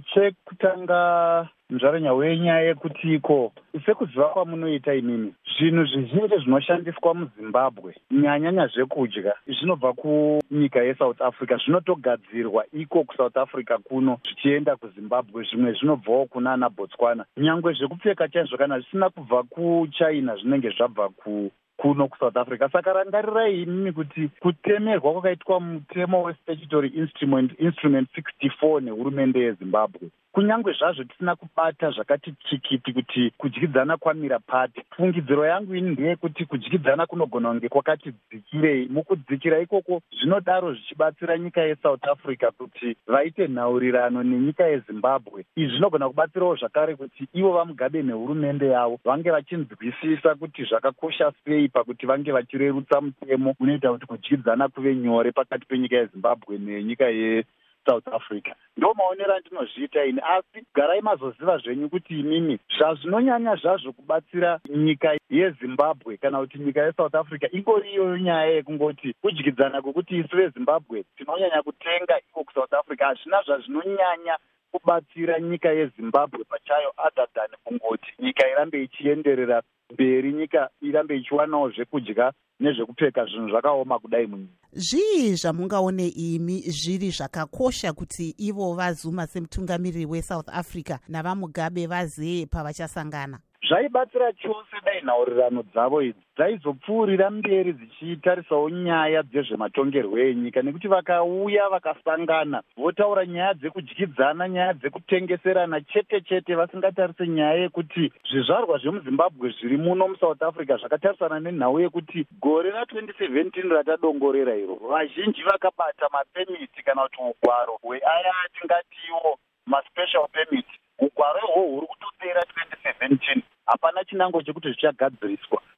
chekutanga nzvaranya wenyaya yekutiko sekuziva kwamunoita imimi zvinhu zvizhinji zvinoshandiswa muzimbabwe nyanyanya zvekudya zvinobva kunyika yeSouth Africa zvinotogadzirwa iko kuSouth Africa kuno zvichienda kuzimbabwe zvimwe zvinobvawo kunana Botswana nyangwe zvekupfeka chaizvo kana zvisina kubva kuChina zvinenge zvabva kuno kuSouth Africa. Saka rangarirai imimi kuti kutemerwa kwakaitwa mutemo westatutory instrument 64 nehurumende yeZimbabwe kunyange zvazvo tisina kubata zvakati tsikiti kuti kudyidzana kwamira pati. Fungidziro yangu ini ndeyekuti kudyidzana kunogona kunge kwakati dzikirei. Mukudzikira ikoko zvinodaro zvichibatsira nyika yeSouth Africa kuti vaite nhaurirano nenyika yeZimbabwe. Izvi zvinogona kubatsirawo zvakare kuti ivo vaMugabe nehurumende yavo vange vachinzwisisa kuti zvakakosha sei pakuti vange vachirerutsa mutemo unoita kuti kudyidzana kuve nyore pakati penyika yeZimbabwe nenyika South Africa. Ndo maonero andinozviita ini, asi garai mazoziva zvenyu kuti imimi zvazvinonyanya zvazvo kubatsira nyika yeZimbabwe kana kuti nyika yeSouth Africa ingori iyoyo nyaya yekungoti kudyidzana kwokuti isu veZimbabwe tinonyanya kutenga iko kuSouth Africa hazvina zvazvinonyanya kubatsira nyika yeZimbabwe pachayo other than kungoti nyika irambe ichienderera mberi, nyika irambe ichiwanawo zvekudya nezvekupfeka zvinhu zvakaoma kudai munyika. Zvii zvamungaone imi zviri zvakakosha kuti ivo vaZuma semutungamiriri weSouth Africa navaMugabe vaziye pavachasangana? Zvaibatsira chose dai nhaurirano dzavo idzi dzaizopfuurira mberi dzichitarisawo nyaya dzezvematongerwo enyika, nekuti vakauya vakasangana votaura nyaya dzekudyidzana, nyaya dzekutengeserana chete chete, vasingatarise nyaya yekuti zvizvarwa zvemuZimbabwe zviri muno muSouth Africa zvakatarisana nenhau yekuti gore ra2017 ratadongorera iro vazhinji vakabata mapemiti kana kuti ugwaro hweaya atingatiwo maspecial permit. Ugwaro ihwo huri kutopera 2017 hapana chinango chekuti zvichagadziriswa.